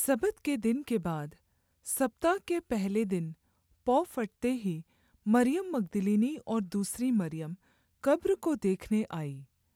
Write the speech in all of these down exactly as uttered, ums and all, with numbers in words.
सबत के दिन के बाद सप्ताह के पहले दिन पौ फटते ही मरियम मगदलीनी और दूसरी मरियम कब्र को देखने आई।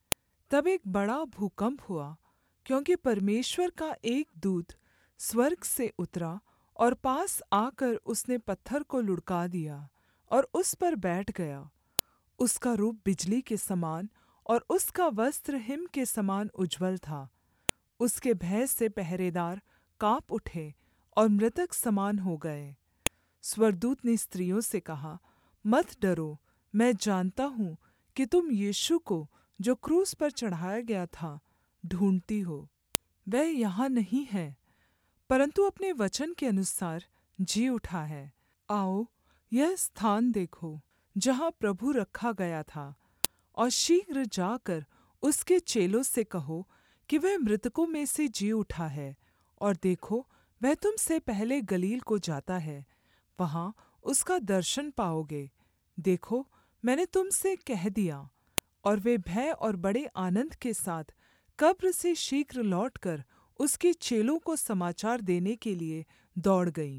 तब एक बड़ा भूकम्प हुआ, क्योंकि परमेश्वर का एक दूत स्वर्ग से उतरा और पास आकर उसने पत्थर को लुढ़का दिया और उस पर बैठ गया। उसका रूप बिजली के समान और उसका वस्त्र हिम के समान उज्ज्वल था। उसके भय से पहरेदार काँप उठे और मृतक समान हो गए। स्वर्गदूत ने स्त्रियों से कहा, मत डरो, मैं जानता हूँ कि तुम यीशु को, जो क्रूस पर चढ़ाया गया था, ढूँढ़ती हो। वह यहाँ नहीं है, परन्तु अपने वचन के अनुसार जी उठा है। आओ, यह स्थान देखो जहाँ प्रभु रखा गया था, और शीघ्र जाकर उसके चेलों से कहो कि वह मृतकों में से जी उठा है, और देखो, वह तुम से पहले गलील को जाता है, वहाँ उसका दर्शन पाओगे। देखो, मैंने तुम से कह दिया। और वे भय और बड़े आनन्द के साथ कब्र से शीघ्र लौटकर उसके चेलों को समाचार देने के लिए दौड़ गईं।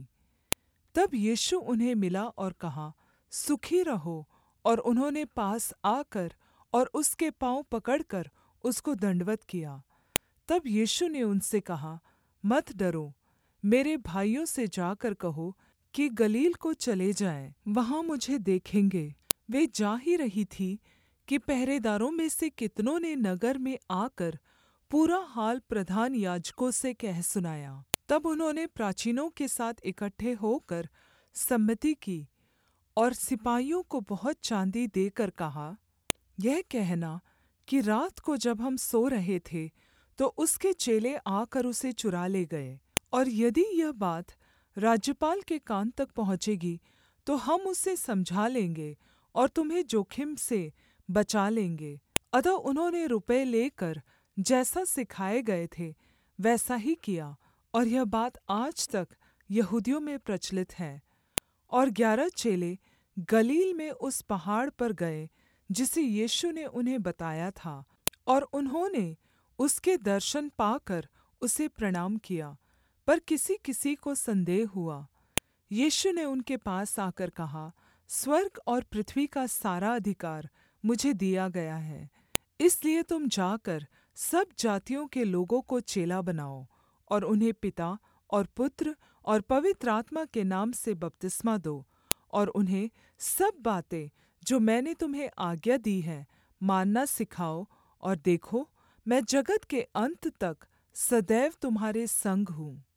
तब यीशु उन्हें मिला और कहा, सुखी रहो। और उन्होंने पास आकर और उसके पाँव पकड़कर उसको दण्डवत् किया। तब यीशु ने उनसे कहा, मत डरो, मेरे भाइयों से जाकर कहो कि गलील को चले जाएँ, वहाँ मुझे देखेंगे। वे जा ही रही थी कि पहरेदारों में से कितनों ने नगर में आकर पूरा हाल प्रधान याजकों से कह सुनाया। तब उन्होंने प्राचीनों के साथ इकट्ठे होकर सम्मति की और सिपाहियों को बहुत चाँदी देकर कहा, यह कहना कि रात को जब हम सो रहे थे तो उसके चेले आकर उसे चुरा ले गए। और यदि यह बात राज्यपाल के कान तक पहुँचेगी तो हम उसे समझा लेंगे और तुम्हें जोखिम से बचा लेंगे। अतः उन्होंने रुपये लेकर जैसा सिखाए गए थे वैसा ही किया, और यह बात आज तक यहूदियों में प्रचलित है। और ग्यारह चेले गलील में उस पहाड़ पर गए जिसे यीशु ने उन्हें बताया था, और उन्होंने उसके दर्शन पाकर उसे प्रणाम किया, पर किसी-किसी को संदेह हुआ। यीशु ने उनके पास आकर कहा, स्वर्ग और पृथ्वी का सारा अधिकार मुझे दिया गया है, इसलिए तुम जाकर सब जातियों के लोगों को चेला बनाओ और उन्हें पिता और पुत्र और पवित्र आत्मा के नाम से बपतिस्मा दो, और उन्हें सब बातें जो मैंने तुम्हें आज्ञा दी है मानना सिखाओ। और देखो, मैं जगत के अन्त तक सदैव तुम्हारे संग हूँ।